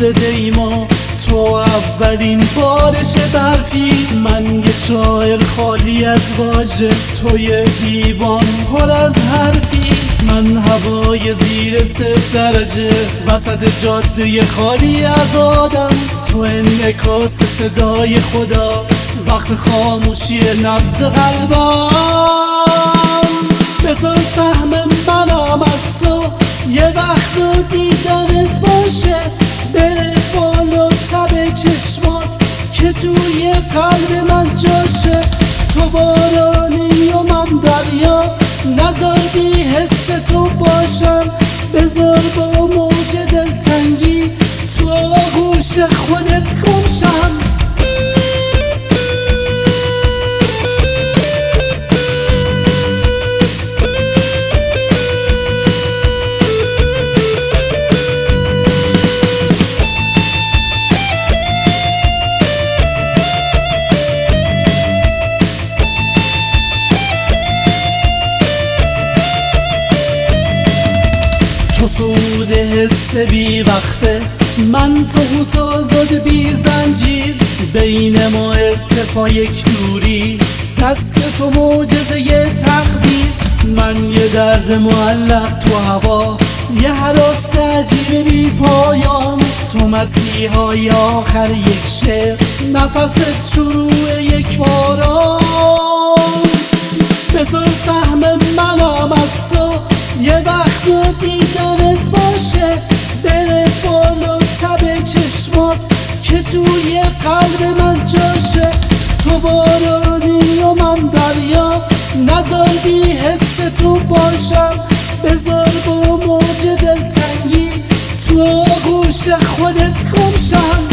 زده ما، تو اولین بارش برفی، من یه شاعر خالی از واژه، تو یه دیوان پر از حرفی. من هوای زیر 0 درجه وسط جاده خالی از آدم، تو انعکاس صدای خدا وقت خاموشی نبض قلبم. بذار سهم منم از تو یه وقت و دیدنت باشه، بره بالا تب چشمات که توی قلب من جاشه. تو بارانی و من دریا، نزادی حس تو باشم، بذار با موج دلتنگی تو آغوش خودت گم شم. تو سود حس بی وقته، من تو آزاد بی زنجیر، بین ما ارتفاع یک دوری، دست تو معجزه ی تقدیر. من یه درد معلق تو هوا، یه هراس عجیب بی پایان، تو مسیحای آخر یک شعر، نفست شروع یک باران. بذار سهم منم از تو یه وقت و دیدنت باشه، بره بالا تب چشمات که توی قلب من جاشه. تو بارانی و من دریا، نزادی حس تو باشم، بذار با موج دلتنگی تو آغوش خودت گم شم.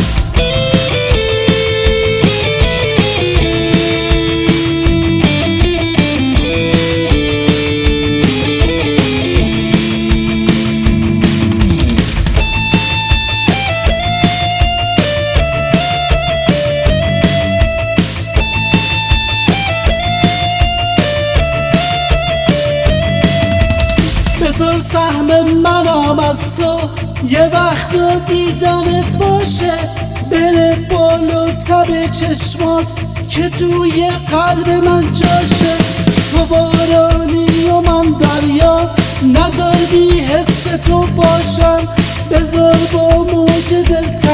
بذار سهم منم از تو یه وقت و دیدنت باشه، بره بالا تب چشمات که توی قلب من جاشه. تو بارانی و من دریا، نزادی حس تو باشم، بذار با موج دلتنگی